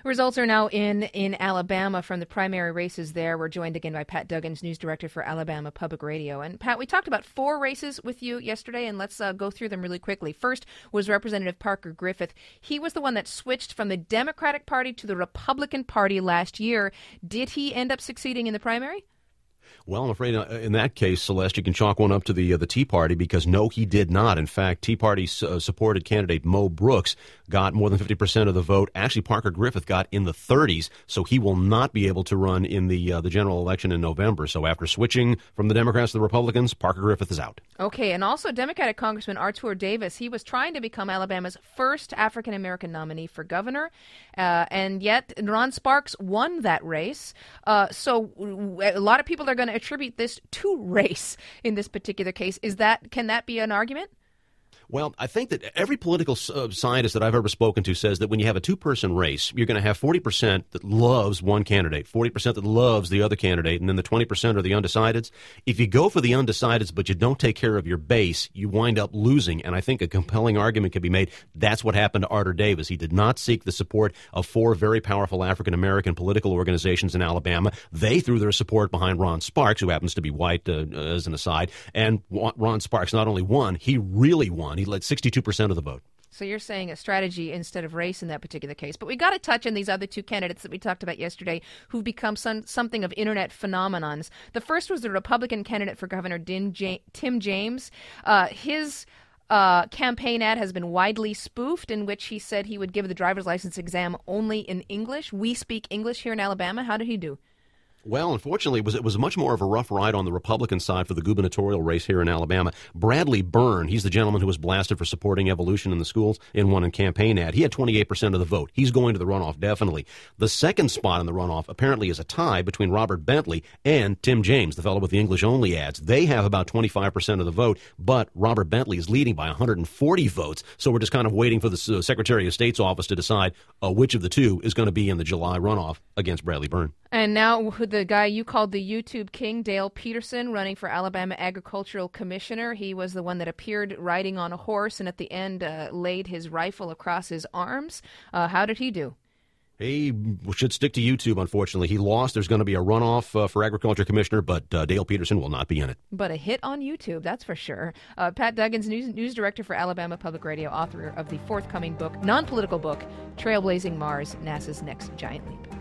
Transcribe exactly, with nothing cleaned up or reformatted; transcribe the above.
results are now in in Alabama from the primary races there. We're joined again by Pat Duggins, news director for Alabama Public Radio. And Pat, we talked about four races with you yesterday, and let's uh, go through them really quickly. First was Representative Parker Griffith. He was the one that switched from the Democratic Party to the Republican Party last year. Did he end up succeeding in the primary? Well, I'm afraid uh, in that case, Celeste, you can chalk one up to the uh, the Tea Party because no, he did not. In fact, Tea Party uh, supported candidate Mo Brooks got more than fifty percent of the vote. Actually, Parker Griffith got in the thirties, so he will not be able to run in the uh, the general election in November. So after switching from the Democrats to the Republicans, Parker Griffith is out. Okay, and also Democratic Congressman Artur Davis, he was trying to become Alabama's first African-American nominee for governor, uh, and yet Ron Sparks won that race. Uh, so a lot of people are going to attribute this to race in this particular case. Is that, can that be an argument? Well, I think that every political uh, scientist that I've ever spoken to says that when you have a two-person race, you're going to have forty percent that loves one candidate, forty percent that loves the other candidate, and then the twenty percent are the undecideds. If you go for the undecideds but you don't take care of your base, you wind up losing. And I think a compelling argument can be made that's what happened to Artur Davis. He did not seek the support of four very powerful African-American political organizations in Alabama. They threw their support behind Ron Sparks, who happens to be white, uh, as an aside. And Ron Sparks not only won, he really won. He led sixty-two percent of the vote. So you're saying a strategy instead of race in that particular case. But we got to touch on these other two candidates that we talked about yesterday who've become some, something of internet phenomenons. The first was the Republican candidate for governor, Din J- Tim James. Uh, his uh, campaign ad has been widely spoofed, in which he said he would give the driver's license exam only in English. We speak English here in Alabama. How did he do? Well, unfortunately, it was, it was much more of a rough ride on the Republican side for the gubernatorial race here in Alabama. Bradley Byrne, he's the gentleman who was blasted for supporting evolution in the schools in one campaign ad. He had twenty-eight percent of the vote. He's going to the runoff, definitely. The second spot in the runoff apparently is a tie between Robert Bentley and Tim James, the fellow with the English-only ads. They have about twenty-five percent of the vote, but Robert Bentley is leading by one hundred forty votes. So we're just kind of waiting for the uh, Secretary of State's office to decide uh, which of the two is going to be in the July runoff against Bradley Byrne. And now the guy you called the YouTube king, Dale Peterson, running for Alabama Agricultural Commissioner. He was the one that appeared riding on a horse and at the end uh, laid his rifle across his arms. Uh, how did he do? He should stick to YouTube, unfortunately. He lost. There's going to be a runoff uh, for Agriculture Commissioner, but uh, Dale Peterson will not be in it. But a hit on YouTube, that's for sure. Uh, Pat Duggins, news, news director for Alabama Public Radio, author of the forthcoming book, non-political book, Trailblazing Mars, NASA's Next Giant Leap.